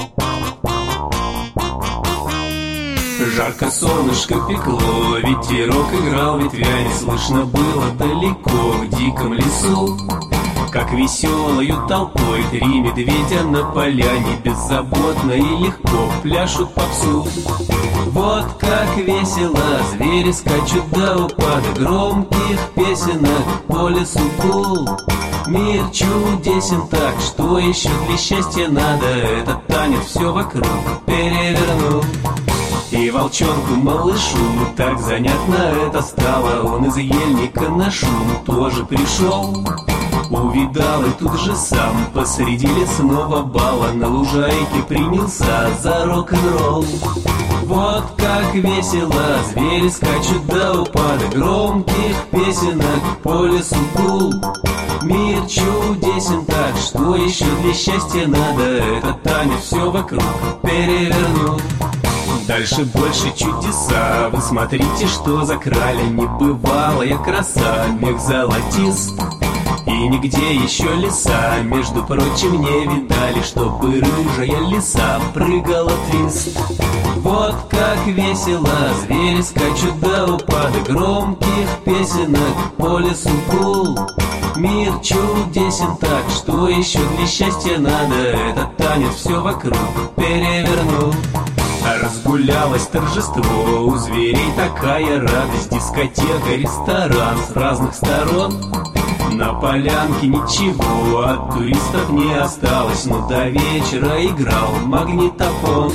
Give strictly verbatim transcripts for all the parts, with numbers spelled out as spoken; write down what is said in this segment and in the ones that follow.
Жарко солнышко пекло, ветерок играл ветвями, слышно было далеко в диком лесу, как веселою толпой три медведя на поляне беззаботно и легко пляшут попсу. Вот как весело звери скачут до упада громких песенок по лесу гул. Мир чудесен так, что еще для счастья надо, этот танец все вокруг перевернул. И волчонку малышу так занятно это стало, он из ельника на шум тоже пришел. Увидал и тут же сам посреди лесного бала на лужайке принялся за рок-н-ролл. Вот как весело звери скачут до упада громких песенок по лесу гул. Мир чудесен так, что еще для счастья надо, этот танец все вокруг перевернул. Дальше больше чудеса, вы смотрите, что закрали, небывалая краса, мех золотист. И нигде еще леса, между прочим, не видали, чтобы рыжая лиса прыгала твист. Вот как весело звери скачут до упада громких песенок по лесу гул. Мир чудесен так, что еще для счастья надо, этот танец все вокруг перевернул. Разгулялось торжество, у зверей такая радость, дискотека, ресторан с разных сторон. На полянке ничего от туристов не осталось, но до вечера играл магнитофон.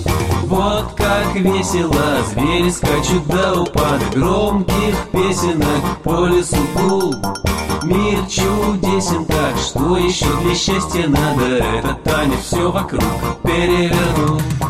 Вот как весело звери скачут до упада громких песенок по лесу гул. Мир чудесен так, что еще для счастья надо, этот танец все вокруг перевернул.